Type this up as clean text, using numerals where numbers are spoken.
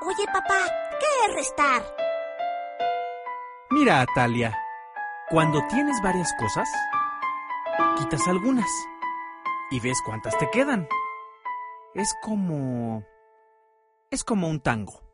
Oye, papá, ¿qué es restar? Mira, Atalia, cuando tienes varias cosas, quitas algunas y ves cuántas te quedan. Es como un tango.